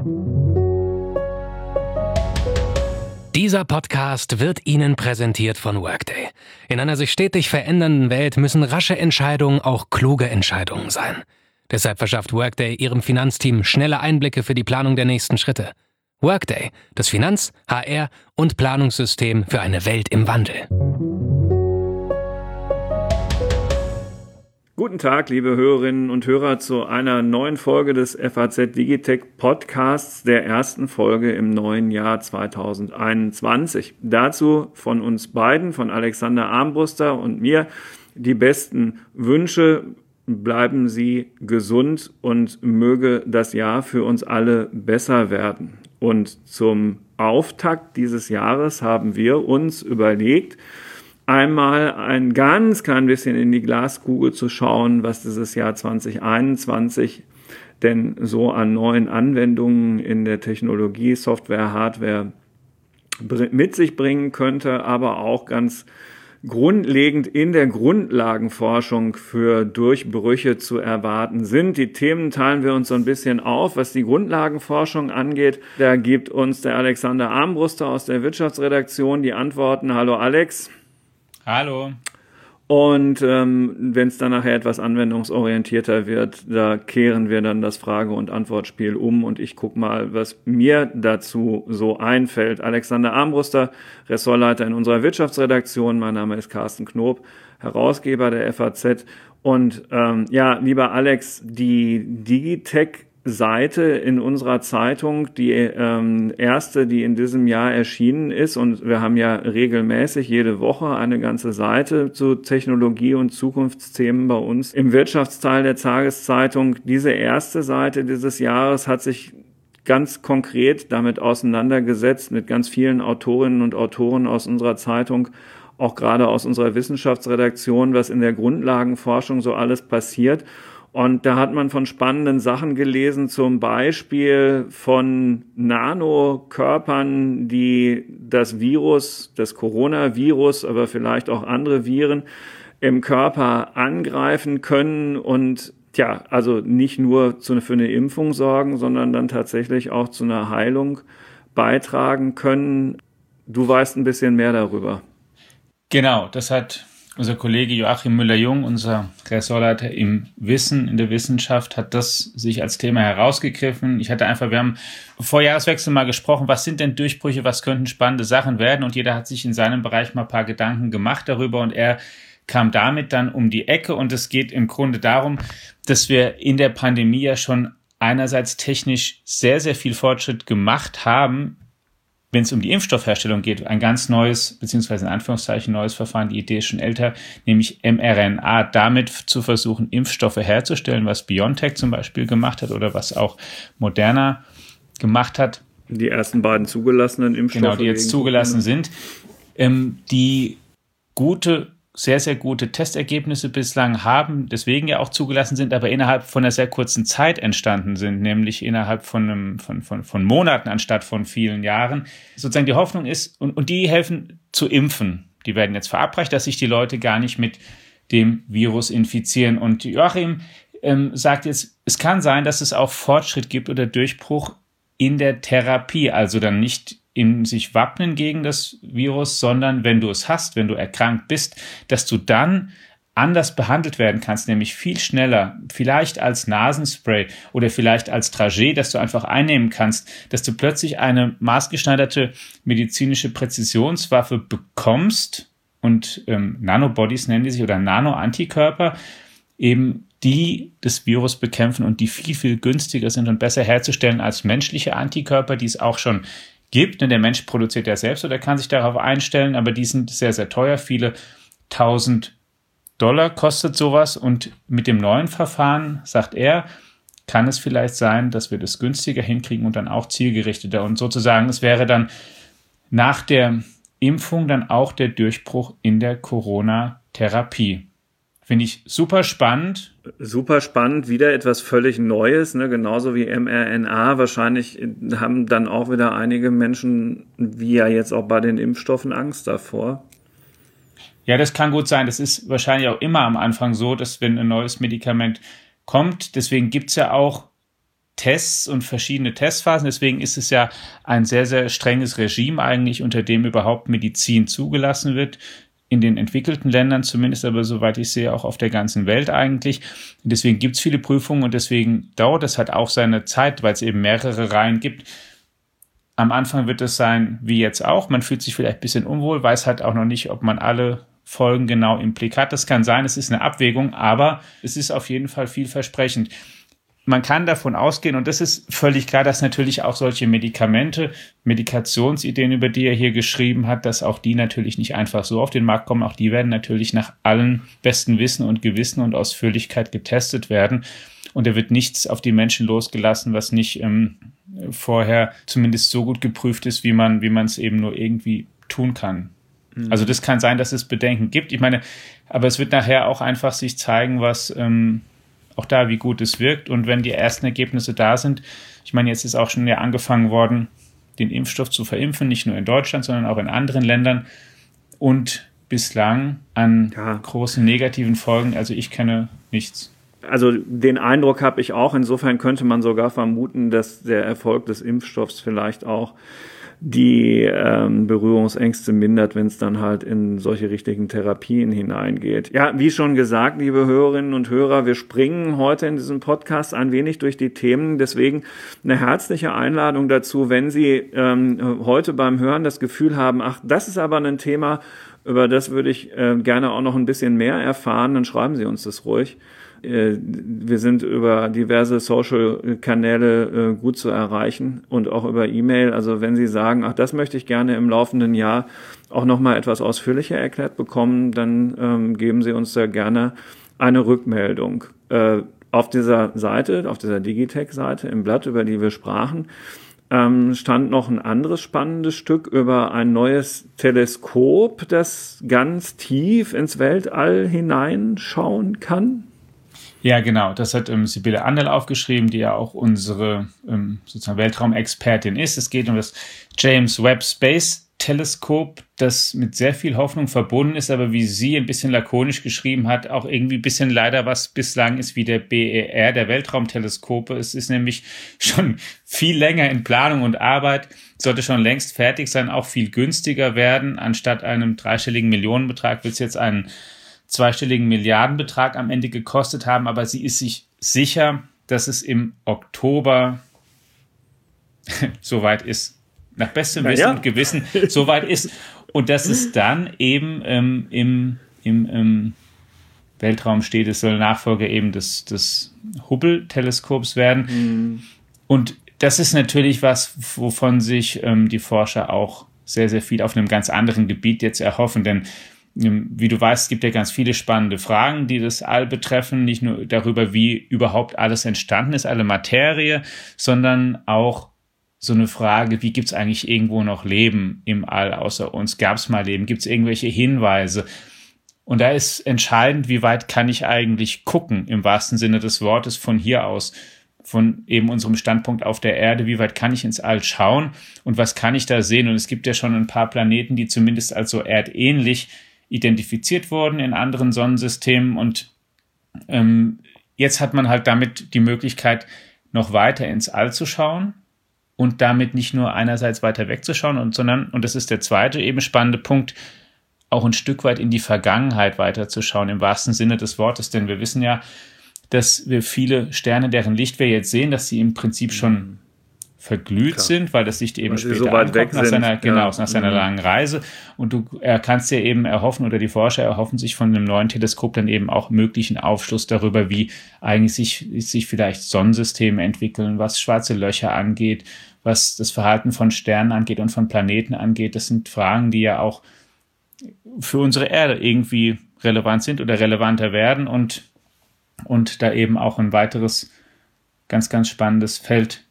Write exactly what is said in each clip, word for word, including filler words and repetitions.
Dieser Podcast wird Ihnen präsentiert von Workday. In einer sich stetig verändernden Welt müssen rasche Entscheidungen auch kluge Entscheidungen sein. Deshalb verschafft Workday Ihrem Finanzteam schnelle Einblicke für die Planung der nächsten Schritte. Workday, das Finanz-, H R- und Planungssystem für eine Welt im Wandel. Guten Tag, liebe Hörerinnen und Hörer, zu einer neuen Folge des F A Z Digitech Podcasts, der ersten Folge im neuen Jahr zweitausendeinundzwanzig. Dazu von uns beiden, von Alexander Armbruster und mir, die besten Wünsche. Bleiben Sie gesund und möge das Jahr für uns alle besser werden. Und zum Auftakt dieses Jahres haben wir uns überlegt, einmal ein ganz klein bisschen in die Glaskugel zu schauen, was dieses Jahr zweitausendeinundzwanzig denn so an neuen Anwendungen in der Technologie, Software, Hardware mit sich bringen könnte, aber auch ganz grundlegend in der Grundlagenforschung für Durchbrüche zu erwarten sind. Die Themen teilen wir uns so ein bisschen auf, was die Grundlagenforschung angeht. Da gibt uns der Alexander Armbruster aus der Wirtschaftsredaktion die Antworten. Hallo Alex. Hallo. Und ähm, wenn es dann nachher etwas anwendungsorientierter wird, da kehren wir dann das Frage- und Antwortspiel um und ich gucke mal, was mir dazu so einfällt. Alexander Armbruster, Ressortleiter in unserer Wirtschaftsredaktion. Mein Name ist Carsten Knob, Herausgeber der F A Z. Und ähm, ja, lieber Alex, die Digitech Seite in unserer Zeitung, die ähm, erste, die in diesem Jahr erschienen ist, und wir haben ja regelmäßig jede Woche eine ganze Seite zu Technologie- und Zukunftsthemen bei uns im Wirtschaftsteil der Tageszeitung. Diese erste Seite dieses Jahres hat sich ganz konkret damit auseinandergesetzt, mit ganz vielen Autorinnen und Autoren aus unserer Zeitung, auch gerade aus unserer Wissenschaftsredaktion, was in der Grundlagenforschung so alles passiert. Und da hat man von spannenden Sachen gelesen, zum Beispiel von Nanokörpern, die das Virus, das Coronavirus, aber vielleicht auch andere Viren im Körper angreifen können und tja, also nicht nur zu, für eine Impfung sorgen, sondern dann tatsächlich auch zu einer Heilung beitragen können. Du weißt ein bisschen mehr darüber. Genau, das hat unser Kollege Joachim Müller-Jung, unser Ressortleiter im Wissen, in der Wissenschaft, hat das sich als Thema herausgegriffen. Ich hatte einfach, wir haben vor Jahreswechsel mal gesprochen, was sind denn Durchbrüche, was könnten spannende Sachen werden, und jeder hat sich in seinem Bereich mal ein paar Gedanken gemacht darüber, und er kam damit dann um die Ecke, und es geht im Grunde darum, dass wir in der Pandemie ja schon einerseits technisch sehr, sehr viel Fortschritt gemacht haben, wenn es um die Impfstoffherstellung geht, ein ganz neues, beziehungsweise in Anführungszeichen neues Verfahren, die Idee ist schon älter, nämlich mRNA, damit zu versuchen, Impfstoffe herzustellen, was BioNTech zum Beispiel gemacht hat oder was auch Moderna gemacht hat. Die ersten beiden zugelassenen Impfstoffe. Genau, die jetzt zugelassen sind, ähm, die gute sehr, sehr gute Testergebnisse bislang haben, deswegen ja auch zugelassen sind, aber innerhalb von einer sehr kurzen Zeit entstanden sind, nämlich innerhalb von, einem, von, von, von Monaten anstatt von vielen Jahren. Sozusagen die Hoffnung ist, und, und die helfen zu impfen. Die werden jetzt verabreicht, dass sich die Leute gar nicht mit dem Virus infizieren. Und Joachim ähm, sagt jetzt, es kann sein, dass es auch Fortschritt gibt oder Durchbruch in der Therapie, also dann nicht in sich wappnen gegen das Virus, sondern wenn du es hast, wenn du erkrankt bist, dass du dann anders behandelt werden kannst, nämlich viel schneller, vielleicht als Nasenspray oder vielleicht als Trajet, das du einfach einnehmen kannst, dass du plötzlich eine maßgeschneiderte medizinische Präzisionswaffe bekommst, und ähm, Nanobodies nennen die sich, oder Nano-Antikörper, eben die das Virus bekämpfen und die viel, viel günstiger sind und besser herzustellen als menschliche Antikörper, die es auch schon gibt. Der Mensch produziert ja selbst oder kann sich darauf einstellen, aber die sind sehr, sehr teuer. Viele tausend Dollar kostet sowas, und mit dem neuen Verfahren, sagt er, kann es vielleicht sein, dass wir das günstiger hinkriegen und dann auch zielgerichteter, und sozusagen es wäre dann nach der Impfung dann auch der Durchbruch in der Corona-Therapie. Finde ich super spannend. Super spannend, wieder etwas völlig Neues, ne? Genauso wie mRNA. Wahrscheinlich haben dann auch wieder einige Menschen, wie ja jetzt auch bei den Impfstoffen, Angst davor. Ja, das kann gut sein. Das ist wahrscheinlich auch immer am Anfang so, dass wenn ein neues Medikament kommt, deswegen gibt es ja auch Tests und verschiedene Testphasen. Deswegen ist es ja ein sehr, sehr strenges Regime eigentlich, unter dem überhaupt Medizin zugelassen wird. In den entwickelten Ländern zumindest, aber soweit ich sehe, auch auf der ganzen Welt eigentlich. Und deswegen gibt es viele Prüfungen und deswegen dauert es halt auch seine Zeit, weil es eben mehrere Reihen gibt. Am Anfang wird es sein, wie jetzt auch. Man fühlt sich vielleicht ein bisschen unwohl, weiß halt auch noch nicht, ob man alle Folgen genau im Blick hat. Das kann sein, es ist eine Abwägung, aber es ist auf jeden Fall vielversprechend. Man kann davon ausgehen, und das ist völlig klar, dass natürlich auch solche Medikamente, Medikationsideen, über die er hier geschrieben hat, dass auch die natürlich nicht einfach so auf den Markt kommen. Auch die werden natürlich nach allem besten Wissen und Gewissen und Ausführlichkeit getestet werden. Und da wird nichts auf die Menschen losgelassen, was nicht ähm, vorher zumindest so gut geprüft ist, wie man wie man es eben nur irgendwie tun kann. Mhm. Also das kann sein, dass es Bedenken gibt. Ich meine, aber es wird nachher auch einfach sich zeigen, was ähm, auch da, wie gut es wirkt. Und wenn die ersten Ergebnisse da sind, ich meine, jetzt ist auch schon ja angefangen worden, den Impfstoff zu verimpfen, nicht nur in Deutschland, sondern auch in anderen Ländern. Und bislang an ja. großen negativen Folgen, also ich kenne nichts. Also den Eindruck habe ich auch. Insofern könnte man sogar vermuten, dass der Erfolg des Impfstoffs vielleicht auch die ähm, Berührungsängste mindert, wenn es dann halt in solche richtigen Therapien hineingeht. Ja, wie schon gesagt, liebe Hörerinnen und Hörer, wir springen heute in diesem Podcast ein wenig durch die Themen. Deswegen eine herzliche Einladung dazu, wenn Sie ähm, heute beim Hören das Gefühl haben, ach, das ist aber ein Thema, über das würde ich äh, gerne auch noch ein bisschen mehr erfahren, dann schreiben Sie uns das ruhig. Wir sind über diverse Social-Kanäle gut zu erreichen und auch über E-Mail. Also wenn Sie sagen, ach, das möchte ich gerne im laufenden Jahr auch nochmal etwas ausführlicher erklärt bekommen, dann ähm, geben Sie uns da gerne eine Rückmeldung. Äh, auf dieser Seite, auf dieser Digitech-Seite im Blatt, über die wir sprachen, ähm, stand noch ein anderes spannendes Stück über ein neues Teleskop, das ganz tief ins Weltall hineinschauen kann. Ja, genau. Das hat ähm, Sibylle Anderl aufgeschrieben, die ja auch unsere ähm, sozusagen Weltraumexpertin ist. Es geht um das James Webb Space Teleskop, das mit sehr viel Hoffnung verbunden ist, aber wie sie ein bisschen lakonisch geschrieben hat, auch irgendwie ein bisschen leider was bislang ist wie der B E R, der Weltraumteleskope. Es ist nämlich schon viel länger in Planung und Arbeit, sollte schon längst fertig sein, auch viel günstiger werden. Anstatt einem dreistelligen Millionenbetrag wird es jetzt einen zweistelligen Milliardenbetrag am Ende gekostet haben, aber sie ist sich sicher, dass es im Oktober soweit ist. Nach bestem Wissen ja. und Gewissen soweit ist. Und dass es dann eben ähm, im, im ähm, Weltraum steht, es soll Nachfolger eben des, des Hubble-Teleskops werden. Mhm. Und das ist natürlich was, wovon sich ähm, die Forscher auch sehr, sehr viel auf einem ganz anderen Gebiet jetzt erhoffen, denn wie du weißt, es gibt ja ganz viele spannende Fragen, die das All betreffen, nicht nur darüber, wie überhaupt alles entstanden ist, alle Materie, sondern auch so eine Frage, wie gibt es eigentlich irgendwo noch Leben im All außer uns? Gab es mal Leben? Gibt es irgendwelche Hinweise? Und da ist entscheidend, wie weit kann ich eigentlich gucken, im wahrsten Sinne des Wortes, von hier aus, von eben unserem Standpunkt auf der Erde, wie weit kann ich ins All schauen und was kann ich da sehen? Und es gibt ja schon ein paar Planeten, die zumindest als so erdähnlich identifiziert wurden in anderen Sonnensystemen und ähm, jetzt hat man halt damit die Möglichkeit, noch weiter ins All zu schauen und damit nicht nur einerseits weiter wegzuschauen, und, sondern, und das ist der zweite eben spannende Punkt, auch ein Stück weit in die Vergangenheit weiterzuschauen, im wahrsten Sinne des Wortes, denn wir wissen ja, dass wir viele Sterne, deren Licht wir jetzt sehen, dass sie im Prinzip schon verglüht Klar. sind, weil das Licht eben weil später so weit ankommt, nach seiner, genau, ja. nach seiner mhm. langen Reise. Und du er kannst dir eben erhoffen, oder die Forscher erhoffen sich von einem neuen Teleskop dann eben auch möglichen Aufschluss darüber, wie eigentlich sich, sich vielleicht Sonnensysteme entwickeln, was schwarze Löcher angeht, was das Verhalten von Sternen angeht und von Planeten angeht. Das sind Fragen, die ja auch für unsere Erde irgendwie relevant sind oder relevanter werden und, und da eben auch ein weiteres ganz, ganz spannendes Feld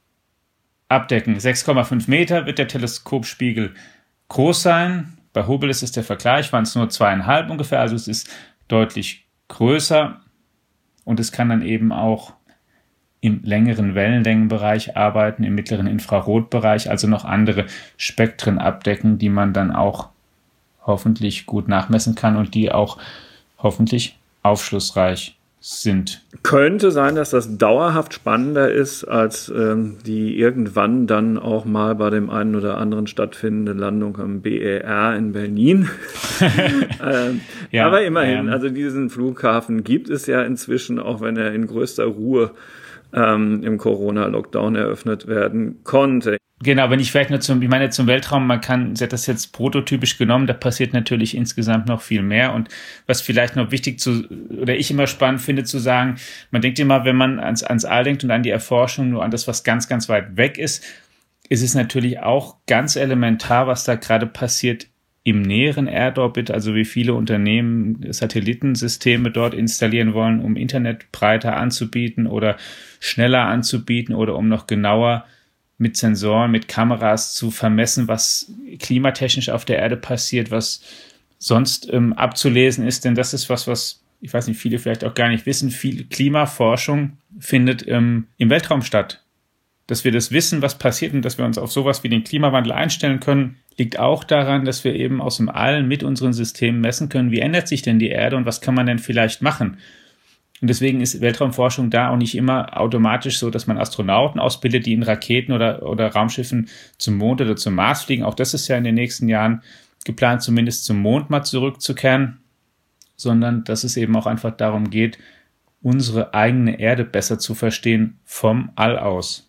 abdecken. sechs Komma fünf Meter wird der Teleskopspiegel groß sein. Bei Hubble ist es der Vergleich, waren es nur zweieinhalb ungefähr, also es ist deutlich größer und es kann dann eben auch im längeren Wellenlängenbereich arbeiten, im mittleren Infrarotbereich, also noch andere Spektren abdecken, die man dann auch hoffentlich gut nachmessen kann und die auch hoffentlich aufschlussreich sind. Könnte sein, dass das dauerhaft spannender ist, als ähm, die irgendwann dann auch mal bei dem einen oder anderen stattfindende Landung am B E R in Berlin. ähm, ja, aber immerhin, ja. Also diesen Flughafen gibt es ja inzwischen, auch wenn er in größter Ruhe ähm, im Corona-Lockdown eröffnet werden konnte. Genau, wenn ich vielleicht nur zum, ich meine zum Weltraum, man kann, sie hat das jetzt prototypisch genommen, da passiert natürlich insgesamt noch viel mehr und was vielleicht noch wichtig zu, oder ich immer spannend finde zu sagen, man denkt immer, wenn man ans, ans All denkt und an die Erforschung, nur an das, was ganz, ganz weit weg ist, ist es natürlich auch ganz elementar, was da gerade passiert im näheren Erdorbit, also wie viele Unternehmen Satellitensysteme dort installieren wollen, um Internet breiter anzubieten oder schneller anzubieten oder um noch genauer mit Sensoren, mit Kameras zu vermessen, was klimatechnisch auf der Erde passiert, was sonst ähm, abzulesen ist. Denn das ist was, was, ich weiß nicht, viele vielleicht auch gar nicht wissen, viel Klimaforschung findet ähm, im Weltraum statt. Dass wir das wissen, was passiert und dass wir uns auf sowas wie den Klimawandel einstellen können, liegt auch daran, dass wir eben aus dem All mit unseren Systemen messen können, wie ändert sich denn die Erde und was kann man denn vielleicht machen. Und deswegen ist Weltraumforschung da auch nicht immer automatisch so, dass man Astronauten ausbildet, die in Raketen oder, oder Raumschiffen zum Mond oder zum Mars fliegen. Auch das ist ja in den nächsten Jahren geplant, zumindest zum Mond mal zurückzukehren, sondern dass es eben auch einfach darum geht, unsere eigene Erde besser zu verstehen vom All aus.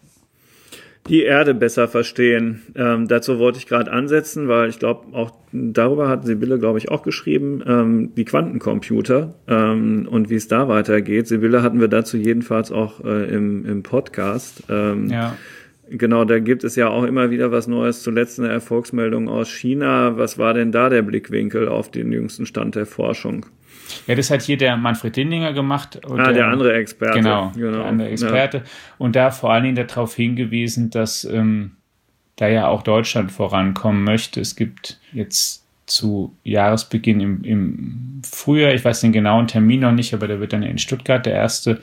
Die Erde besser verstehen. Ähm, dazu wollte ich gerade ansetzen, weil ich glaube, auch darüber hat Sibylle, glaube ich, auch geschrieben, ähm, die Quantencomputer ähm, und wie es da weitergeht. Sibylle hatten wir dazu jedenfalls auch äh, im, im Podcast. Ähm, ja. Genau, da gibt es ja auch immer wieder was Neues. Zuletzt eine Erfolgsmeldung aus China. Was war denn da der Blickwinkel auf den jüngsten Stand der Forschung? Ja, das hat hier der Manfred Lindinger gemacht. Und ah, der, der andere Experte. Genau, genau, der andere Experte. Ja. Und da vor allen Dingen darauf hingewiesen, dass ähm, da ja auch Deutschland vorankommen möchte. Es gibt jetzt zu Jahresbeginn im, im Frühjahr, ich weiß den genauen Termin noch nicht, aber da wird dann in Stuttgart der erste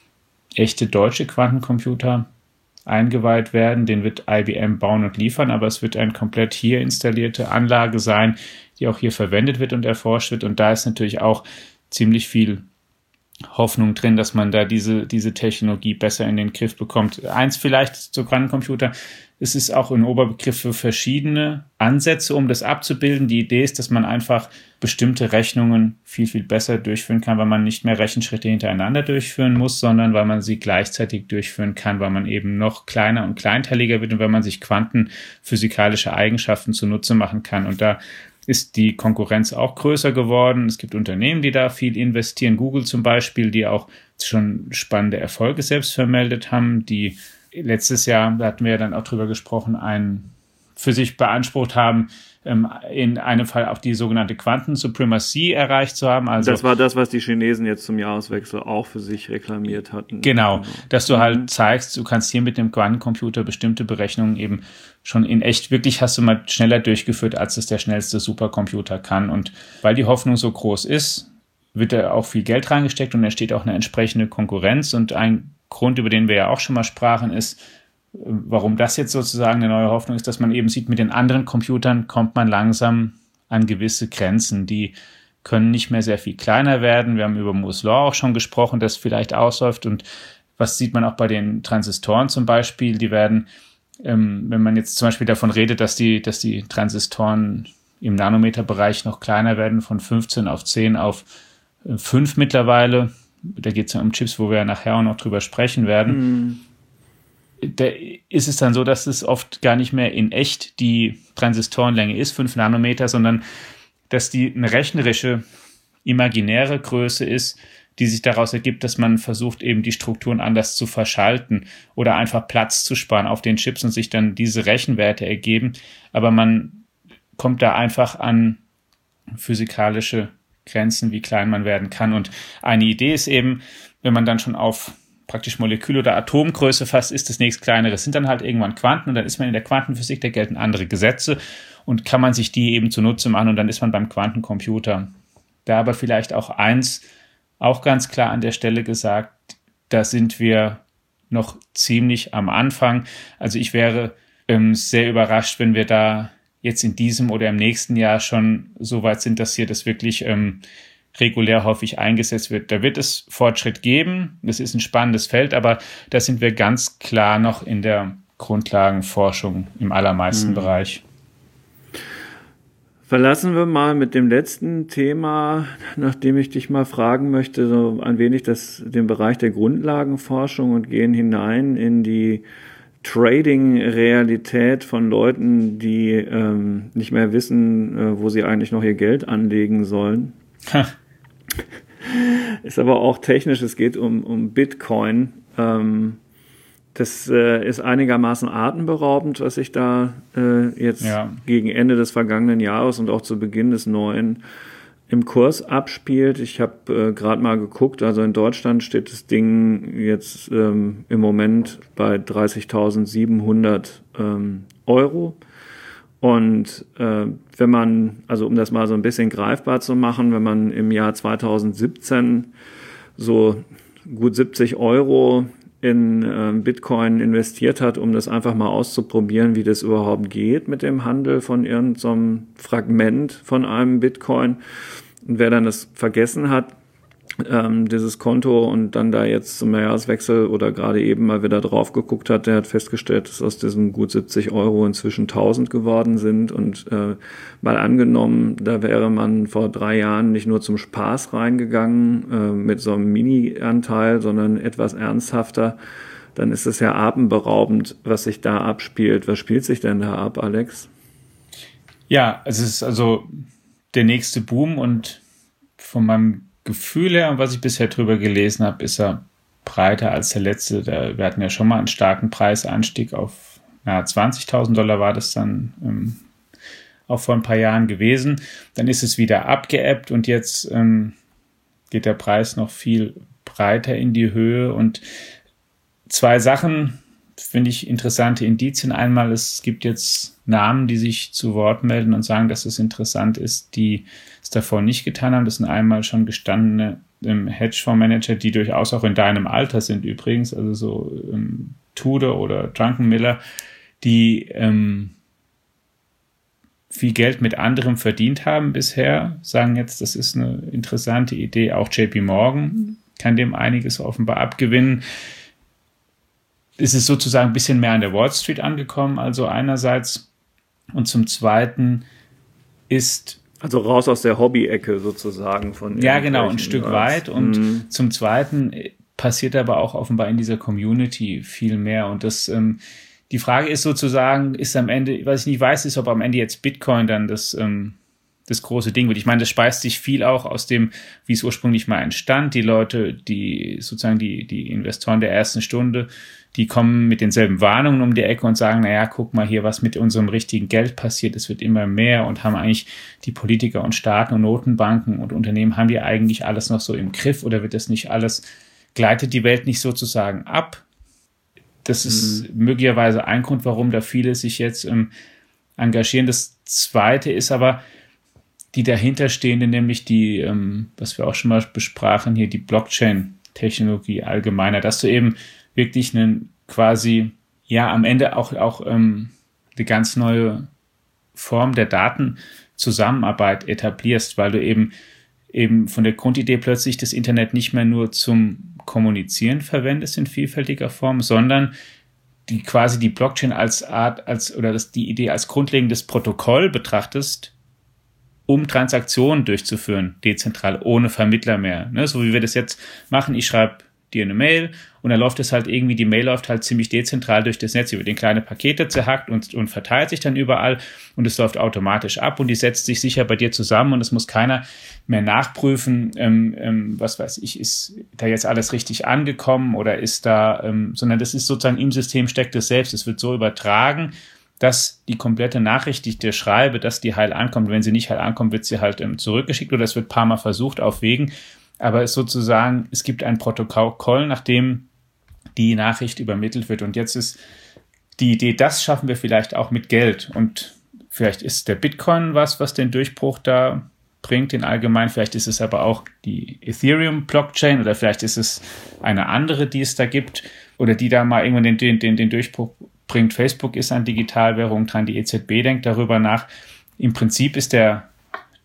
echte deutsche Quantencomputer eingeweiht werden. Den wird I B M bauen und liefern, aber es wird eine komplett hier installierte Anlage sein, die auch hier verwendet wird und erforscht wird. Und da ist natürlich auch ziemlich viel Hoffnung drin, dass man da diese, diese Technologie besser in den Griff bekommt. Eins vielleicht zu Quantencomputer, es ist auch ein Oberbegriff für verschiedene Ansätze, um das abzubilden. Die Idee ist, dass man einfach bestimmte Rechnungen viel, viel besser durchführen kann, weil man nicht mehr Rechenschritte hintereinander durchführen muss, sondern weil man sie gleichzeitig durchführen kann, weil man eben noch kleiner und kleinteiliger wird und weil man sich quantenphysikalische Eigenschaften zunutze machen kann. Und da ist die Konkurrenz auch größer geworden. Es gibt Unternehmen, die da viel investieren, Google zum Beispiel, die auch schon spannende Erfolge selbst vermeldet haben, die letztes Jahr, da hatten wir ja dann auch drüber gesprochen, einen für sich beansprucht haben, in einem Fall auch die sogenannte Quantensupremacy erreicht zu haben. Also das war das, was die Chinesen jetzt zum Jahreswechsel auch für sich reklamiert hatten. Genau, dass du halt zeigst, du kannst hier mit dem Quantencomputer bestimmte Berechnungen eben schon in echt, wirklich hast du mal schneller durchgeführt, als es der schnellste Supercomputer kann. Und weil die Hoffnung so groß ist, wird da auch viel Geld reingesteckt und entsteht auch eine entsprechende Konkurrenz. Und ein Grund, über den wir ja auch schon mal sprachen, ist, warum das jetzt sozusagen eine neue Hoffnung ist, dass man eben sieht, mit den anderen Computern kommt man langsam an gewisse Grenzen. Die können nicht mehr sehr viel kleiner werden. Wir haben über Moore's Law auch schon gesprochen, das vielleicht ausläuft. Und was sieht man auch bei den Transistoren zum Beispiel? Die werden, ähm, wenn man jetzt zum Beispiel davon redet, dass die, dass die Transistoren im Nanometerbereich noch kleiner werden, von fünfzehn auf zehn auf fünf mittlerweile. Da geht es ja um Chips, wo wir ja nachher auch noch drüber sprechen werden. Mhm. Da ist es dann so, dass es oft gar nicht mehr in echt die Transistorenlänge ist, fünf Nanometer, sondern dass die eine rechnerische, imaginäre Größe ist, die sich daraus ergibt, dass man versucht, eben die Strukturen anders zu verschalten oder einfach Platz zu sparen auf den Chips und sich dann diese Rechenwerte ergeben. Aber man kommt da einfach an physikalische Grenzen, wie klein man werden kann. Und eine Idee ist eben, wenn man dann schon auf praktisch Molekül- oder Atomgröße fast ist, das nächst kleinere. Es sind dann halt irgendwann Quanten und dann ist man in der Quantenphysik, da gelten andere Gesetze und kann man sich die eben zunutze machen und dann ist man beim Quantencomputer. Da aber vielleicht auch eins, auch ganz klar an der Stelle gesagt, da sind wir noch ziemlich am Anfang. Also ich wäre ähm, sehr überrascht, wenn wir da jetzt in diesem oder im nächsten Jahr schon so weit sind, dass hier das wirklich ähm, regulär häufig eingesetzt wird. Da wird es Fortschritt geben. Das ist ein spannendes Feld, aber da sind wir ganz klar noch in der Grundlagenforschung im allermeisten hm. Bereich. Verlassen wir mal mit dem letzten Thema, nachdem ich dich mal fragen möchte, so ein wenig das, den Bereich der Grundlagenforschung und gehen hinein in die Trading-Realität von Leuten, die ähm, nicht mehr wissen, äh, wo sie eigentlich noch ihr Geld anlegen sollen. Ist aber auch technisch, es geht um, um Bitcoin. Ähm, das äh, ist einigermaßen atemberaubend, was sich da äh, jetzt ja. gegen Ende des vergangenen Jahres und auch zu Beginn des neuen im Kurs abspielt. Ich habe äh, gerade mal geguckt, also in Deutschland steht das Ding jetzt ähm, im Moment bei dreißigtausendsiebenhundert ähm, Euro. Und äh, wenn man, also um das mal so ein bisschen greifbar zu machen, wenn man im Jahr zweitausendsiebzehn so gut siebzig Euro in äh, Bitcoin investiert hat, um das einfach mal auszuprobieren, wie das überhaupt geht mit dem Handel von irgendeinem so Fragment von einem Bitcoin. Und wer dann das vergessen hat, ähm, dieses Konto und dann da jetzt zum Jahreswechsel oder gerade eben mal wieder drauf geguckt hat, der hat festgestellt, dass aus diesen gut siebzig Euro inzwischen tausend geworden sind. Und äh, mal angenommen, da wäre man vor drei Jahren nicht nur zum Spaß reingegangen äh, mit so einem Mini-Anteil, sondern etwas ernsthafter, dann ist es ja atemberaubend, was sich da abspielt. Was spielt sich denn da ab, Alex? Ja, es ist also der nächste Boom und von meinem Gefühl her, und was ich bisher drüber gelesen habe, ist er breiter als der letzte. Da, wir hatten ja schon mal einen starken Preisanstieg auf ja, zwanzigtausend Dollar war das dann ähm, auch vor ein paar Jahren gewesen. Dann ist es wieder abgeebbt und jetzt ähm, geht der Preis noch viel breiter in die Höhe. Und zwei Sachen finde ich interessante Indizien. Einmal, es gibt jetzt Namen, die sich zu Wort melden und sagen, dass es interessant ist, die es davor nicht getan haben. Das sind einmal schon gestandene ähm, Hedgefondsmanager, die durchaus auch in deinem Alter sind übrigens, also so ähm, Tudor oder Druckenmiller, die ähm, viel Geld mit anderem verdient haben bisher, sagen jetzt, das ist eine interessante Idee. Auch J P Morgan kann dem einiges offenbar abgewinnen. Es ist sozusagen ein bisschen mehr an der Wall Street angekommen, also einerseits. Und zum Zweiten ist... Also raus aus der Hobby-Ecke sozusagen. Von ja, genau, ein Stück weit. Und mhm. zum Zweiten passiert aber auch offenbar in dieser Community viel mehr. Und das, ähm, die Frage ist sozusagen, ist am Ende, was ich nicht weiß, ist, ob am Ende jetzt Bitcoin dann das, ähm, das große Ding wird. Ich meine, das speist sich viel auch aus dem, wie es ursprünglich mal entstand. Die Leute, die sozusagen die, die Investoren der ersten Stunde, die kommen mit denselben Warnungen um die Ecke und sagen, naja, guck mal hier, was mit unserem richtigen Geld passiert. Es wird immer mehr und haben eigentlich die Politiker und Staaten und Notenbanken und Unternehmen, haben die eigentlich alles noch so im Griff oder wird das nicht alles, gleitet die Welt nicht sozusagen ab? Das ist mhm. möglicherweise ein Grund, warum da viele sich jetzt ähm, engagieren. Das Zweite ist aber die dahinterstehende, nämlich die, ähm, was wir auch schon mal besprachen, hier die Blockchain-Technologie allgemeiner, dass du eben wirklich einen quasi, ja, am Ende auch, auch ähm, eine ganz neue Form der Datenzusammenarbeit etablierst, weil du eben, eben von der Grundidee plötzlich das Internet nicht mehr nur zum Kommunizieren verwendest in vielfältiger Form, sondern die quasi die Blockchain als Art, als, oder das, die Idee als grundlegendes Protokoll betrachtest, um Transaktionen durchzuführen, dezentral, ohne Vermittler mehr. Ne? So wie wir das jetzt machen, ich schreibe dir eine Mail und dann läuft es halt irgendwie, die Mail läuft halt ziemlich dezentral durch das Netz, über den kleine Pakete zerhackt und, und verteilt sich dann überall und es läuft automatisch ab und die setzt sich sicher bei dir zusammen und es muss keiner mehr nachprüfen, ähm, ähm, was weiß ich, ist da jetzt alles richtig angekommen oder ist da, ähm, sondern das ist sozusagen im System steckt es selbst, es wird so übertragen, dass die komplette Nachricht, die ich dir schreibe, dass die heil ankommt. Wenn sie nicht heil ankommt, wird sie halt ähm, zurückgeschickt oder es wird ein paar Mal versucht auf Wegen. Aber es sozusagen, es gibt ein Protokoll, nach dem die Nachricht übermittelt wird. Und jetzt ist die Idee, das schaffen wir vielleicht auch mit Geld. Und vielleicht ist der Bitcoin was, was den Durchbruch da bringt, den allgemein. Vielleicht ist es aber auch die Ethereum-Blockchain oder vielleicht ist es eine andere, die es da gibt oder die da mal irgendwann den, den, den, den Durchbruch bringt. Facebook ist an Digitalwährung dran, die E Z B denkt darüber nach. Im Prinzip ist der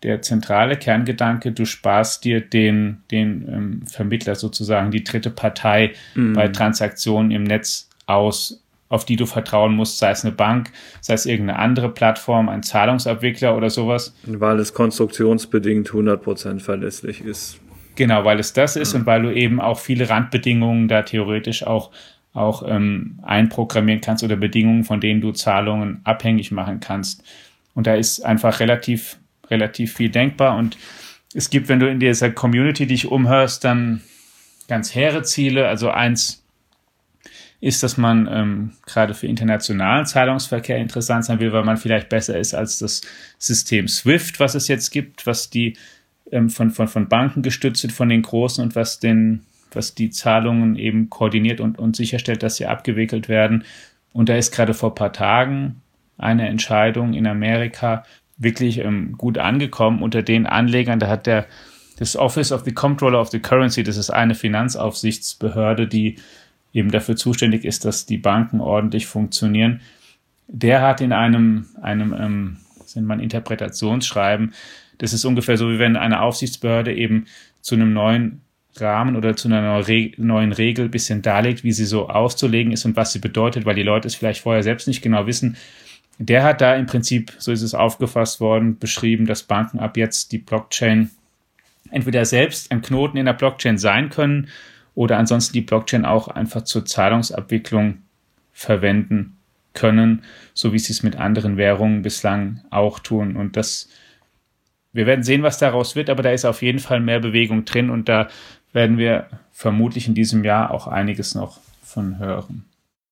der zentrale Kerngedanke, du sparst dir den, den ähm, Vermittler sozusagen, die dritte Partei mhm. bei Transaktionen im Netz aus, auf die du vertrauen musst, sei es eine Bank, sei es irgendeine andere Plattform, ein Zahlungsabwickler oder sowas. Weil es konstruktionsbedingt hundert Prozent verlässlich ist. Genau, weil es das ist ja. Und weil du eben auch viele Randbedingungen da theoretisch auch, auch ähm, einprogrammieren kannst oder Bedingungen, von denen du Zahlungen abhängig machen kannst. Und da ist einfach relativ, relativ viel denkbar. Und es gibt, wenn du in dieser Community dich umhörst, dann ganz hehre Ziele. Also eins ist, dass man ähm, gerade für internationalen Zahlungsverkehr interessant sein will, weil man vielleicht besser ist als das System SWIFT, was es jetzt gibt, was die ähm, von, von, von Banken gestützt wird, von den Großen und was, den, was die Zahlungen eben koordiniert und, und sicherstellt, dass sie abgewickelt werden. Und da ist gerade vor ein paar Tagen eine Entscheidung in Amerika wirklich ähm, gut angekommen unter den Anlegern. Da hat der das Office of the Comptroller of the Currency, das ist eine Finanzaufsichtsbehörde, die eben dafür zuständig ist, dass die Banken ordentlich funktionieren. Der hat in einem, einem ähm, sind man Interpretationsschreiben, das ist ungefähr so, wie wenn eine Aufsichtsbehörde eben zu einem neuen Rahmen oder zu einer neuen Regel ein bisschen darlegt, wie sie so auszulegen ist und was sie bedeutet, weil die Leute es vielleicht vorher selbst nicht genau wissen. Der hat da im Prinzip, so ist es aufgefasst worden, beschrieben, dass Banken ab jetzt die Blockchain entweder selbst ein Knoten in der Blockchain sein können oder ansonsten die Blockchain auch einfach zur Zahlungsabwicklung verwenden können, so wie sie es mit anderen Währungen bislang auch tun. Und das, wir werden sehen, was daraus wird, aber da ist auf jeden Fall mehr Bewegung drin und da werden wir vermutlich in diesem Jahr auch einiges noch von hören.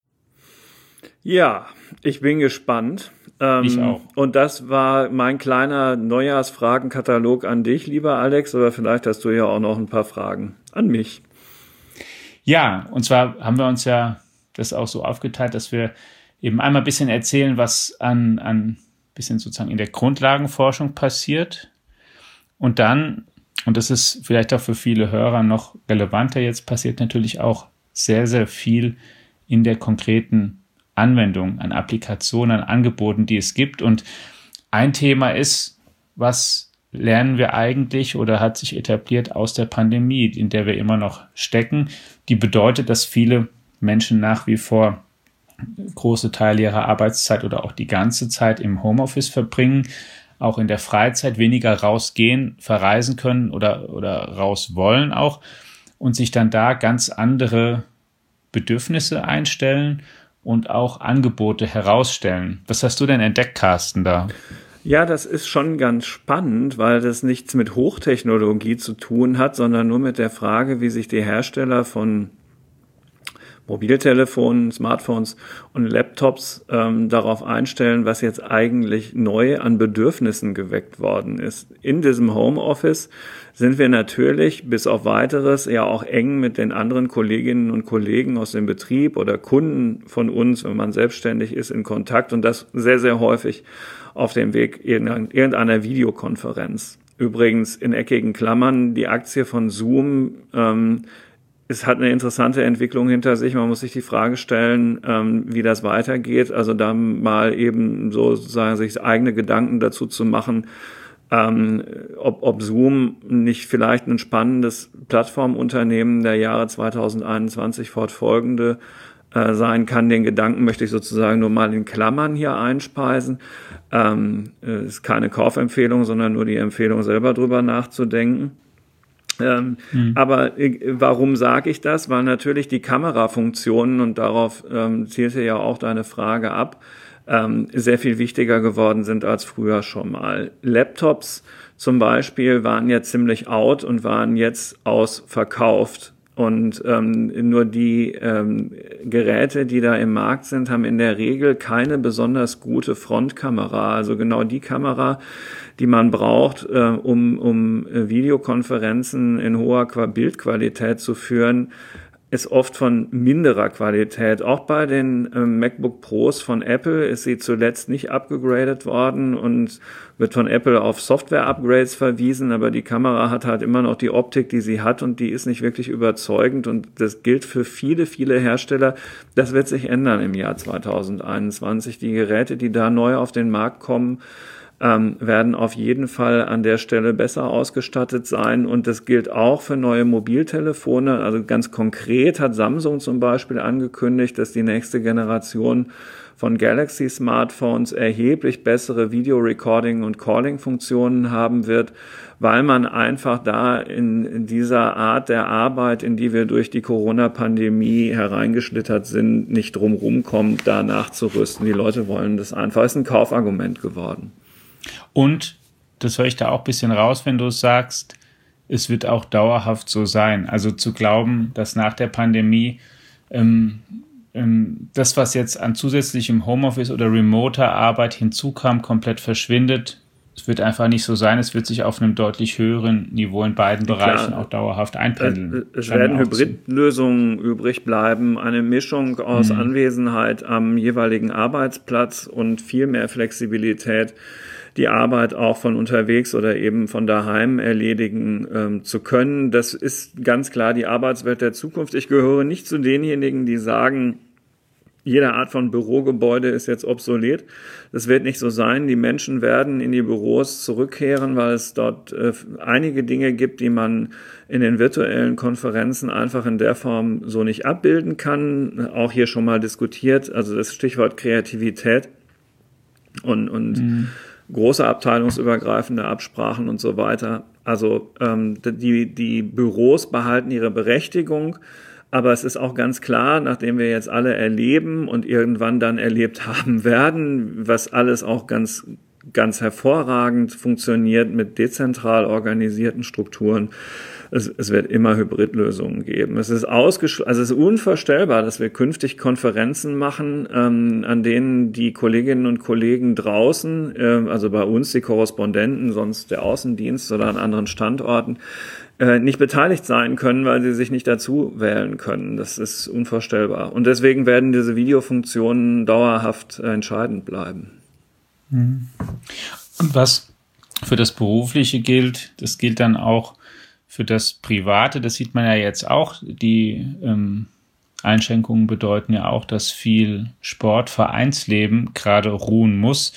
Ja, ich bin gespannt. Ähm, ich auch. Und das war mein kleiner Neujahrsfragenkatalog an dich, lieber Alex, aber vielleicht hast du ja auch noch ein paar Fragen an mich. Ja, und zwar haben wir uns ja das auch so aufgeteilt, dass wir eben einmal ein bisschen erzählen, was an, an bisschen sozusagen in der Grundlagenforschung passiert. Und dann, und das ist vielleicht auch für viele Hörer noch relevanter jetzt, passiert natürlich auch sehr, sehr viel in der konkreten Anwendung, an Applikationen, an Angeboten, die es gibt. Und ein Thema ist, was lernen wir eigentlich oder hat sich etabliert aus der Pandemie, in der wir immer noch stecken, die bedeutet, dass viele Menschen nach wie vor große Teile ihrer Arbeitszeit oder auch die ganze Zeit im Homeoffice verbringen, auch in der Freizeit weniger rausgehen, verreisen können oder, oder raus wollen auch und sich dann da ganz andere Bedürfnisse einstellen und auch Angebote herausstellen. Was hast du denn entdeckt, Carsten, da? Ja, das ist schon ganz spannend, weil das nichts mit Hochtechnologie zu tun hat, sondern nur mit der Frage, wie sich die Hersteller von Mobiltelefonen, Smartphones und Laptops ähm, darauf einstellen, was jetzt eigentlich neu an Bedürfnissen geweckt worden ist. In diesem Homeoffice sind wir natürlich bis auf Weiteres ja auch eng mit den anderen Kolleginnen und Kollegen aus dem Betrieb oder Kunden von uns, wenn man selbstständig ist, in Kontakt und das sehr, sehr häufig auf dem Weg irgendeiner Videokonferenz. Übrigens in eckigen Klammern, die Aktie von Zoom, ähm, es hat eine interessante Entwicklung hinter sich. Man muss sich die Frage stellen, ähm, wie das weitergeht. Also da mal eben sozusagen sich eigene Gedanken dazu zu machen, ähm, ob, ob Zoom nicht vielleicht ein spannendes Plattformunternehmen der Jahre zwanzig einundzwanzig fortfolgende äh, sein kann. Den Gedanken möchte ich sozusagen nur mal in Klammern hier einspeisen. Ähm, äh, ist keine Kaufempfehlung, sondern nur die Empfehlung, selber drüber nachzudenken. Ähm, mhm. Aber äh, warum sage ich das? Weil natürlich die Kamerafunktionen, und darauf ähm, zielte ja auch deine Frage ab, ähm, sehr viel wichtiger geworden sind als früher schon mal. Laptops zum Beispiel waren ja ziemlich out und waren jetzt ausverkauft. Und ähm, nur die ähm, Geräte, die da im Markt sind, haben in der Regel keine besonders gute Frontkamera. Also genau die Kamera, die man braucht, äh, um, um Videokonferenzen in hoher Bildqualität zu führen, ist oft von minderer Qualität. Auch bei den äh, MacBook Pros von Apple ist sie zuletzt nicht abgegradet worden und wird von Apple auf Software-Upgrades verwiesen, aber die Kamera hat halt immer noch die Optik, die sie hat und die ist nicht wirklich überzeugend und das gilt für viele, viele Hersteller. Das wird sich ändern im Jahr zwanzig einundzwanzig. Die Geräte, die da neu auf den Markt kommen, ähm, werden auf jeden Fall an der Stelle besser ausgestattet sein. Und das gilt auch für neue Mobiltelefone. Also ganz konkret hat Samsung zum Beispiel angekündigt, dass die nächste Generation von Galaxy-Smartphones erheblich bessere Video-Recording- und Calling-Funktionen haben wird, weil man einfach da in, in dieser Art der Arbeit, in die wir durch die Corona-Pandemie hereingeschlittert sind, nicht drumherum kommt, da nachzurüsten. Die Leute wollen das einfach. Das ist ein Kaufargument geworden. Und, das höre ich da auch ein bisschen raus, wenn du sagst, es wird auch dauerhaft so sein. Also zu glauben, dass nach der Pandemie ähm, ähm, das, was jetzt an zusätzlichem Homeoffice oder remoter Arbeit hinzukam, komplett verschwindet. Es wird einfach nicht so sein. Es wird sich auf einem deutlich höheren Niveau in beiden Bereichen Klar. auch dauerhaft einpendeln. Es, es werden Hybridlösungen übrig bleiben, eine Mischung aus mhm. Anwesenheit am jeweiligen Arbeitsplatz und viel mehr Flexibilität, die Arbeit auch von unterwegs oder eben von daheim erledigen ähm, zu können. Das ist ganz klar die Arbeitswelt der Zukunft. Ich gehöre nicht zu denjenigen, die sagen, jede Art von Bürogebäude ist jetzt obsolet. Das wird nicht so sein. Die Menschen werden in die Büros zurückkehren, weil es dort äh, einige Dinge gibt, die man in den virtuellen Konferenzen einfach in der Form so nicht abbilden kann. Auch hier schon mal diskutiert, also das Stichwort Kreativität und, und mhm. große abteilungsübergreifende Absprachen und so weiter. Also ähm, die, die Büros behalten ihre Berechtigung. Aber es ist auch ganz klar, nachdem wir jetzt alle erleben und irgendwann dann erlebt haben werden, was alles auch ganz, ganz hervorragend funktioniert mit dezentral organisierten Strukturen, es, es wird immer Hybridlösungen geben. Es ist ausgeschl- also es ist unvorstellbar, dass wir künftig Konferenzen machen, ähm, an denen die Kolleginnen und Kollegen draußen, äh, also bei uns die Korrespondenten, sonst der Außendienst oder an anderen Standorten, nicht beteiligt sein können, weil sie sich nicht dazu wählen können. Das ist unvorstellbar. Und deswegen werden diese Videofunktionen dauerhaft entscheidend bleiben. Und was für das Berufliche gilt, das gilt dann auch für das Private. Das sieht man ja jetzt auch. Die ähm, Einschränkungen bedeuten ja auch, dass viel Sport, Vereinsleben gerade ruhen muss,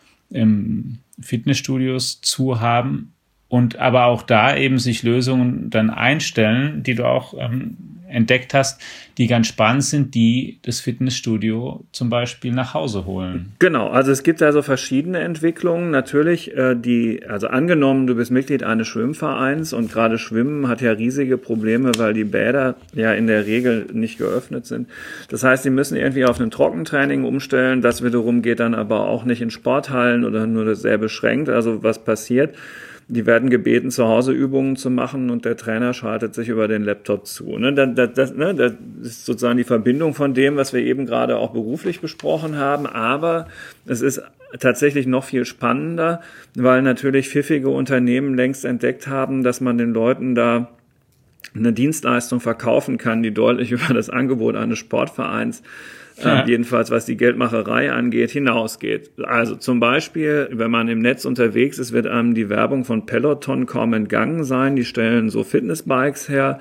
ähm, Fitnessstudios zu haben. Und aber auch da eben sich Lösungen dann einstellen, die du auch ähm, entdeckt hast, die ganz spannend sind, die das Fitnessstudio zum Beispiel nach Hause holen. Genau, also es gibt also verschiedene Entwicklungen. Natürlich, äh, die, also angenommen, du bist Mitglied eines Schwimmvereins und gerade Schwimmen hat ja riesige Probleme, weil die Bäder ja in der Regel nicht geöffnet sind. Das heißt, sie müssen irgendwie auf ein Trockentraining umstellen. Das wiederum geht dann aber auch nicht in Sporthallen oder nur sehr beschränkt. Also was passiert? Die werden gebeten, zu Hause Übungen zu machen und der Trainer schaltet sich über den Laptop zu. Ne, das, das, das, ne, das ist sozusagen die Verbindung von dem, was wir eben gerade auch beruflich besprochen haben. Aber es ist tatsächlich noch viel spannender, weil natürlich pfiffige Unternehmen längst entdeckt haben, dass man den Leuten da eine Dienstleistung verkaufen kann, die deutlich über das Angebot eines Sportvereins Ja. Äh, jedenfalls was die Geldmacherei angeht, hinausgeht. Also zum Beispiel, wenn man im Netz unterwegs ist, wird einem die Werbung von Peloton kaum entgangen sein. Die stellen so Fitnessbikes her,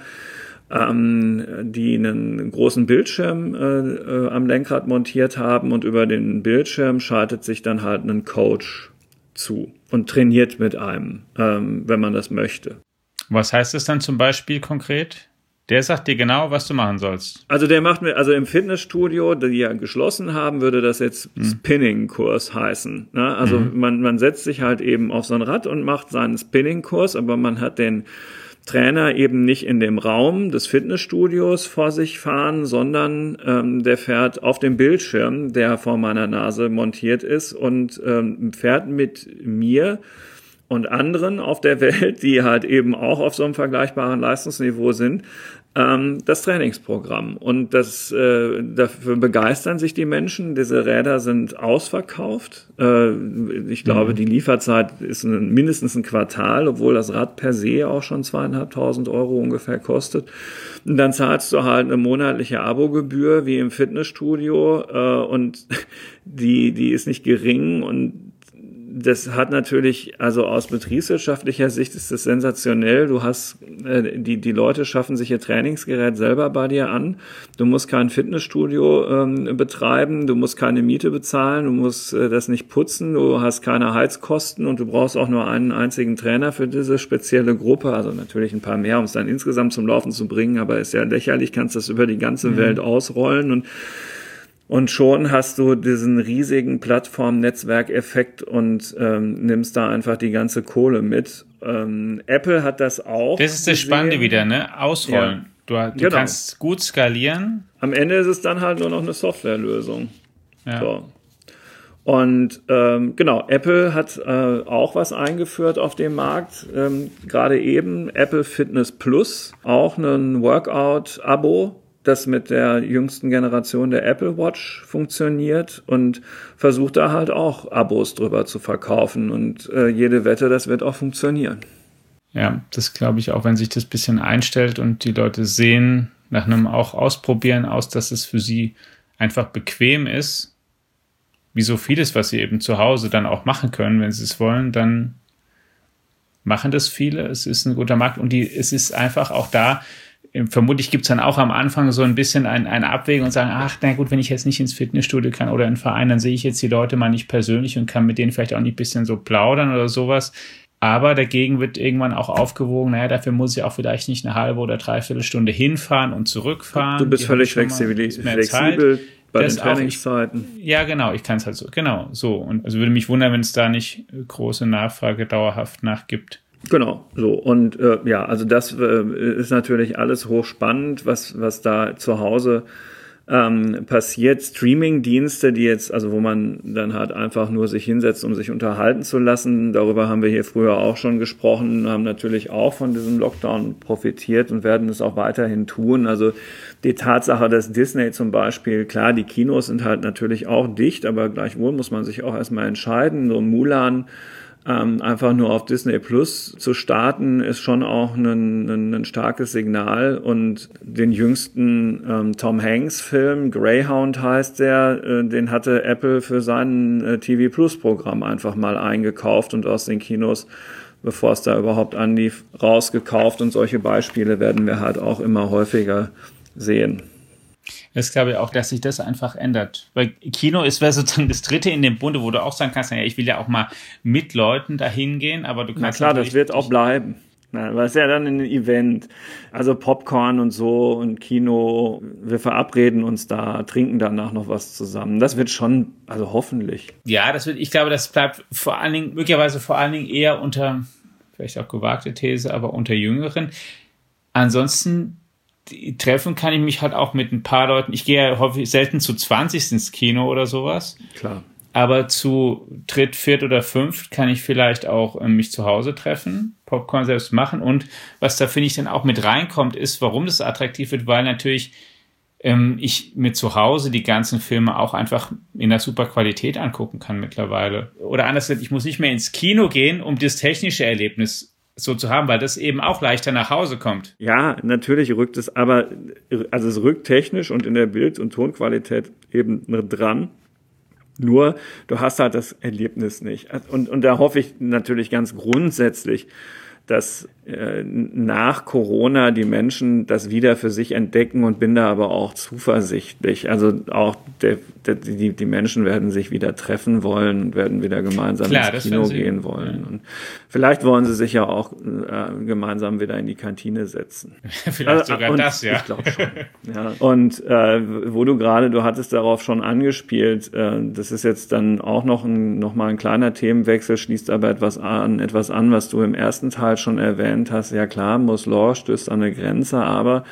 ähm, die einen großen Bildschirm äh, äh, am Lenkrad montiert haben und über den Bildschirm schaltet sich dann halt ein Coach zu und trainiert mit einem, ähm, wenn man das möchte. Was heißt das dann zum Beispiel konkret? Der sagt dir genau, was du machen sollst. Also der macht mir, also im Fitnessstudio, die ja geschlossen haben, würde das jetzt mhm. Spinning-Kurs heißen. Ne? Also mhm. man, man setzt sich halt eben auf so ein Rad und macht seinen Spinning-Kurs, aber man hat den Trainer eben nicht in dem Raum des Fitnessstudios vor sich fahren, sondern ähm, der fährt auf dem Bildschirm, der vor meiner Nase montiert ist und ähm, fährt mit mir und anderen auf der Welt, die halt eben auch auf so einem vergleichbaren Leistungsniveau sind, ähm, das Trainingsprogramm. Und das äh, dafür begeistern sich die Menschen. Diese Räder sind ausverkauft. Äh, ich glaube, mhm. die Lieferzeit ist ein, mindestens ein Quartal, obwohl das Rad per se auch schon zweieinhalbtausend Euro ungefähr kostet. Und dann zahlst du halt eine monatliche Abogebühr wie im Fitnessstudio äh, und die die ist nicht gering und das hat natürlich, also aus betriebswirtschaftlicher Sicht ist das sensationell. Du hast, äh, die, die Leute schaffen sich ihr Trainingsgerät selber bei dir an. Du musst kein Fitnessstudio ähm, betreiben, du musst keine Miete bezahlen, du musst äh, das nicht putzen, du hast keine Heizkosten und du brauchst auch nur einen einzigen Trainer für diese spezielle Gruppe. Also natürlich ein paar mehr, um es dann insgesamt zum Laufen zu bringen, aber ist ja lächerlich, kannst das über die ganze mhm. Welt ausrollen und Und schon hast du diesen riesigen Plattform-Netzwerkeffekt und ähm, nimmst da einfach die ganze Kohle mit. Ähm, Apple hat das auch. Das ist das gesehen. Spannende wieder, ne? Ausrollen. Ja. Du, du genau. kannst gut skalieren. Am Ende ist es dann halt nur noch eine Softwarelösung. Ja. So. Und ähm, genau, Apple hat äh, auch was eingeführt auf dem Markt. Ähm, gerade eben Apple Fitness Plus, auch ein Workout-Abo, das mit der jüngsten Generation der Apple Watch funktioniert und versucht da halt auch Abos drüber zu verkaufen und äh, jede Wette, das wird auch funktionieren. Ja, das glaube ich auch, wenn sich das ein bisschen einstellt und die Leute sehen nach einem auch Ausprobieren aus, dass es für sie einfach bequem ist, wie so vieles, was sie eben zu Hause dann auch machen können, wenn sie es wollen, dann machen das viele. Es ist ein guter Markt und die, es ist einfach auch da. Vermutlich gibt es dann auch am Anfang so ein bisschen ein, eine Abwägung und sagen, ach, na gut, wenn ich jetzt nicht ins Fitnessstudio kann oder in einen Verein, dann sehe ich jetzt die Leute mal nicht persönlich und kann mit denen vielleicht auch nicht ein bisschen so plaudern oder sowas. Aber dagegen wird irgendwann auch aufgewogen, naja, dafür muss ich auch vielleicht nicht eine halbe oder dreiviertel Stunde hinfahren und zurückfahren. Du bist die völlig flexibel, flexibel bei das den Trainingszeiten. Auch, ich, ja, genau, ich kann es halt so, genau, so. Und also würde mich wundern, wenn es da nicht große Nachfrage dauerhaft nach gibt. Genau, so und äh, ja, also das äh, ist natürlich alles hochspannend, was was da zu Hause ähm, passiert. Streaming-Dienste, die jetzt, also wo man dann halt einfach nur sich hinsetzt, um sich unterhalten zu lassen, darüber haben wir hier früher auch schon gesprochen, haben natürlich auch von diesem Lockdown profitiert und werden es auch weiterhin tun. Also die Tatsache, dass Disney zum Beispiel, klar, die Kinos sind halt natürlich auch dicht, aber gleichwohl muss man sich auch erstmal entscheiden. So Mulan Ähm, einfach nur auf Disney Plus zu starten, ist schon auch ein, ein, ein starkes Signal. Und den jüngsten ähm, Tom Hanks Film, Greyhound heißt der, äh, den hatte Apple für sein äh, T V Plus Programm einfach mal eingekauft und aus den Kinos, bevor es da überhaupt anlief, rausgekauft. Und solche Beispiele werden wir halt auch immer häufiger sehen. Das glaube ich auch, dass sich das einfach ändert. Weil Kino ist sozusagen das Dritte in dem Bunde, wo du auch sagen kannst, ja, ich will ja auch mal mit Leuten dahin gehen, aber du kannst. Na klar, das wird auch bleiben. Na, weil es ja dann ein Event. Also Popcorn und so und Kino, wir verabreden uns da, trinken danach noch was zusammen. Das wird schon, also hoffentlich. Ja, das wird, ich glaube, das bleibt vor allen Dingen, möglicherweise vor allen Dingen eher unter, vielleicht auch gewagte These, aber unter Jüngeren. Ansonsten, die treffen kann ich mich halt auch mit ein paar Leuten, ich gehe ja häufig selten zu zwanzig ins Kino oder sowas. Klar. Aber zu dritt, viert oder fünft kann ich vielleicht auch äh, mich zu Hause treffen, Popcorn selbst machen. Und was da, finde ich, dann auch mit reinkommt, ist, warum das attraktiv wird, weil natürlich ähm, ich mir zu Hause die ganzen Filme auch einfach in der super Qualität angucken kann mittlerweile. Oder anders gesagt, ich muss nicht mehr ins Kino gehen, um das technische Erlebnis so zu haben, weil das eben auch leichter nach Hause kommt. Ja, natürlich rückt es, aber also es rückt technisch und in der Bild- und Tonqualität eben dran. Nur, du hast halt das Erlebnis nicht. Und, und da hoffe ich natürlich ganz grundsätzlich, dass äh, nach Corona die Menschen das wieder für sich entdecken und bin da aber auch zuversichtlich. Also auch der, der, die, die Menschen werden sich wieder treffen wollen und werden wieder gemeinsam Klar, ins Kino gehen wollen. Ja. Und vielleicht wollen sie sich ja auch äh, gemeinsam wieder in die Kantine setzen. Vielleicht also, sogar das, ja. Ich glaube schon. Ja. Und äh, wo du gerade, du hattest darauf schon angespielt, äh, das ist jetzt dann auch noch, ein, noch mal ein kleiner Themenwechsel, schließt aber etwas an, etwas an, was du im ersten Teil schon erwähnt hast. Ja klar, Moore's Law stößt an eine Grenze, aber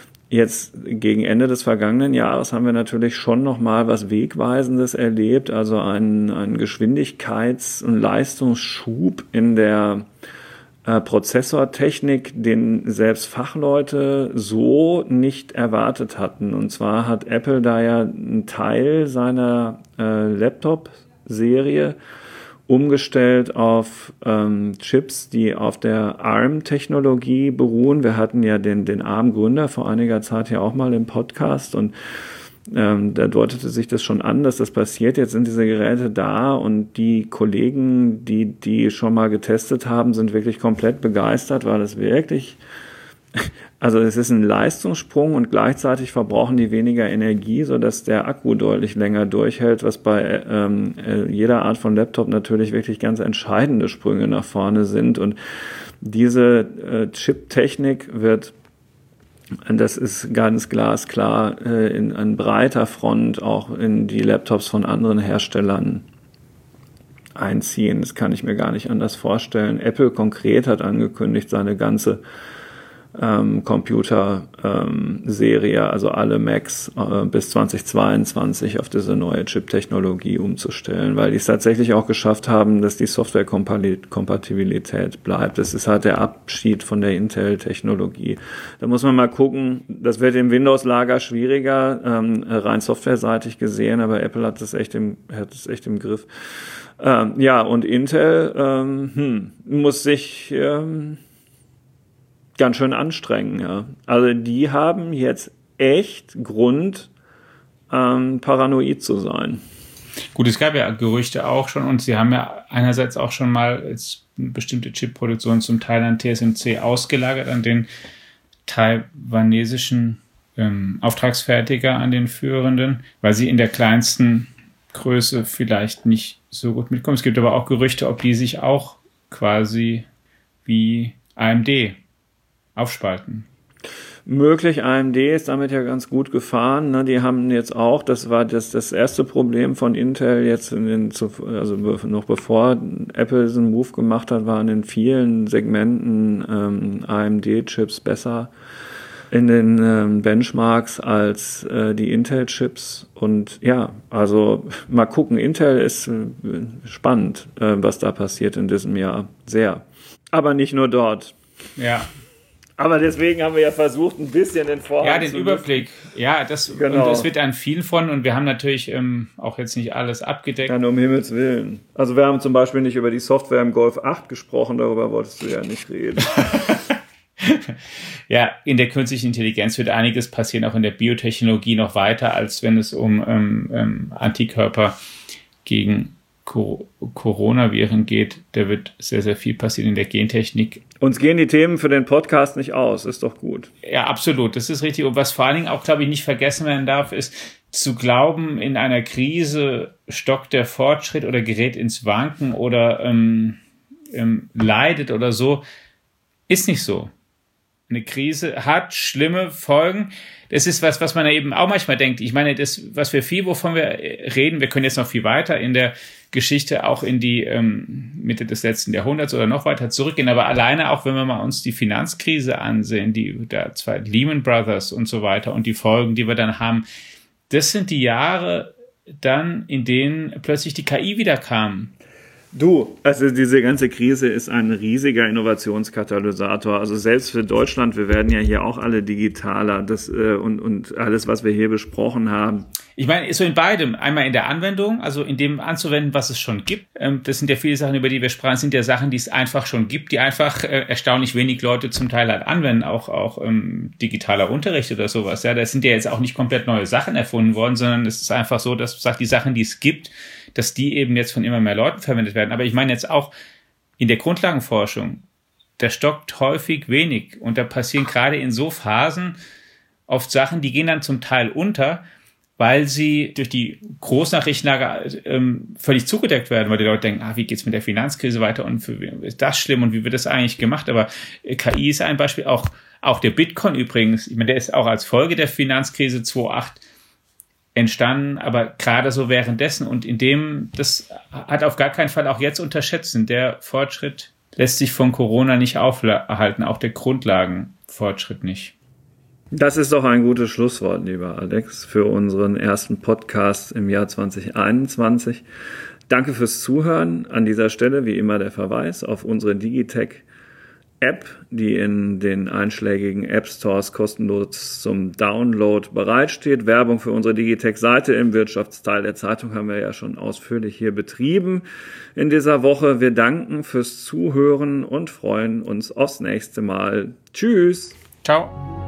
jetzt gegen Ende des vergangenen Jahres haben wir natürlich schon noch mal was Wegweisendes erlebt, also einen, einen Geschwindigkeits- und Leistungsschub in der äh, Prozessortechnik, den selbst Fachleute so nicht erwartet hatten. Und zwar hat Apple da ja einen Teil seiner äh, Laptop-Serie umgestellt auf ähm, Chips, die auf der ARM-Technologie beruhen. Wir hatten ja den, den ARM-Gründer vor einiger Zeit ja auch mal im Podcast und ähm, da deutete sich das schon an, dass das passiert. Jetzt sind diese Geräte da und die Kollegen, die die schon mal getestet haben, sind wirklich komplett begeistert, weil es wirklich, also es ist ein Leistungssprung und gleichzeitig verbrauchen die weniger Energie, sodass der Akku deutlich länger durchhält, was bei ähm, jeder Art von Laptop natürlich wirklich ganz entscheidende Sprünge nach vorne sind. Und diese äh, Chip-Technik wird, das ist ganz glasklar, äh, in an breiter Front auch in die Laptops von anderen Herstellern einziehen. Das kann ich mir gar nicht anders vorstellen. Apple konkret hat angekündigt, seine ganze ähm, Computer-Serie, ähm, also alle Macs äh, bis zweitausendzweiundzwanzig auf diese neue Chip-Technologie umzustellen, weil die es tatsächlich auch geschafft haben, dass die Software-Kompatibilität bleibt. Das ist halt der Abschied von der Intel-Technologie. Da muss man mal gucken, das wird im Windows-Lager schwieriger, ähm, rein softwareseitig gesehen, aber Apple hat das echt im, hat das echt im Griff. Ähm, ja, und Intel ähm, hm, muss sich ähm, ganz schön anstrengen, ja. Also die haben jetzt echt Grund, ähm, paranoid zu sein. Gut, es gab ja Gerüchte auch schon und sie haben ja einerseits auch schon mal jetzt bestimmte Chip-Produktionen zum Teil an T S M C ausgelagert, an den taiwanesischen ähm, Auftragsfertiger, an den führenden, weil sie in der kleinsten Größe vielleicht nicht so gut mitkommen. Es gibt aber auch Gerüchte, ob die sich auch quasi wie A M D aufspalten. Möglich, A M D ist damit ja ganz gut gefahren. Ne? Die haben jetzt auch, das war das, das erste Problem von Intel jetzt, in den, also noch bevor Apple diesen Move gemacht hat, waren in vielen Segmenten ähm, A M D-Chips besser in den ähm, Benchmarks als äh, die Intel-Chips. Und ja, also mal gucken, Intel ist äh, spannend, äh, was da passiert in diesem Jahr. Sehr. Aber nicht nur dort. Ja. Aber deswegen haben wir ja versucht, ein bisschen den Vorhang Ja, den zu Überblick. Ja, das, genau. Und es wird an vielen von, und wir haben natürlich ähm, auch jetzt nicht alles abgedeckt. Ja, nur um Himmels Willen. Also wir haben zum Beispiel nicht über die Software im Golf acht gesprochen, darüber wolltest du ja nicht reden. Ja, in der künstlichen Intelligenz wird einiges passieren, auch in der Biotechnologie noch weiter, als wenn es um ähm, ähm, Antikörper gegen Co- Coronaviren geht. Da wird sehr, sehr viel passieren in der Gentechnik. Uns gehen die Themen für den Podcast nicht aus, ist doch gut. Ja, absolut, das ist richtig. Und was vor allen Dingen auch, glaube ich, nicht vergessen werden darf, ist zu glauben, in einer Krise stockt der Fortschritt oder gerät ins Wanken oder ähm, ähm, leidet oder so, ist nicht so. Eine Krise hat schlimme Folgen. Das ist was, was man ja eben auch manchmal denkt. Ich meine, das, was wir viel, wovon wir reden, wir können jetzt noch viel weiter in der Geschichte, auch in die ähm, Mitte des letzten Jahrhunderts oder noch weiter zurückgehen. Aber alleine auch, wenn wir mal uns die Finanzkrise ansehen, die da zwei Lehman Brothers und so weiter und die Folgen, die wir dann haben, das sind die Jahre dann, in denen plötzlich die K I wieder kam. Du, also diese ganze Krise ist ein riesiger Innovationskatalysator. Also selbst für Deutschland, wir werden ja hier auch alle digitaler, das äh, und und alles, was wir hier besprochen haben. Ich meine, so in beidem. Einmal in der Anwendung, also in dem anzuwenden, was es schon gibt. Ähm, das sind ja viele Sachen, über die wir sprachen, sind ja Sachen, die es einfach schon gibt, die einfach äh, erstaunlich wenig Leute zum Teil halt anwenden, auch auch ähm, digitaler Unterricht oder sowas. Ja, das sind ja jetzt auch nicht komplett neue Sachen erfunden worden, sondern es ist einfach so, dass sagt die Sachen, die es gibt, dass die eben jetzt von immer mehr Leuten verwendet werden. Aber ich meine jetzt auch in der Grundlagenforschung, da stockt häufig wenig und da passieren gerade in so Phasen oft Sachen, die gehen dann zum Teil unter, weil sie durch die Großnachrichtenlage ähm, völlig zugedeckt werden, weil die Leute denken, ah, wie geht's mit der Finanzkrise weiter und für, ist das schlimm und wie wird das eigentlich gemacht? Aber K I ist ein Beispiel, auch, auch der Bitcoin übrigens, ich meine, der ist auch als Folge der Finanzkrise zweitausendacht entstanden, aber gerade so währenddessen und in dem, das hat auf gar keinen Fall auch jetzt unterschätzen. Der Fortschritt lässt sich von Corona nicht aufhalten, auch der Grundlagenfortschritt nicht. Das ist doch ein gutes Schlusswort, lieber Alex, für unseren ersten Podcast im Jahr zwanzig einundzwanzig. Danke fürs Zuhören. An dieser Stelle wie immer der Verweis auf unsere Digitech App, die in den einschlägigen App Stores kostenlos zum Download bereitsteht. Werbung für unsere Digitech-Seite im Wirtschaftsteil der Zeitung haben wir ja schon ausführlich hier betrieben in dieser Woche. Wir danken fürs Zuhören und freuen uns aufs nächste Mal. Tschüss. Ciao.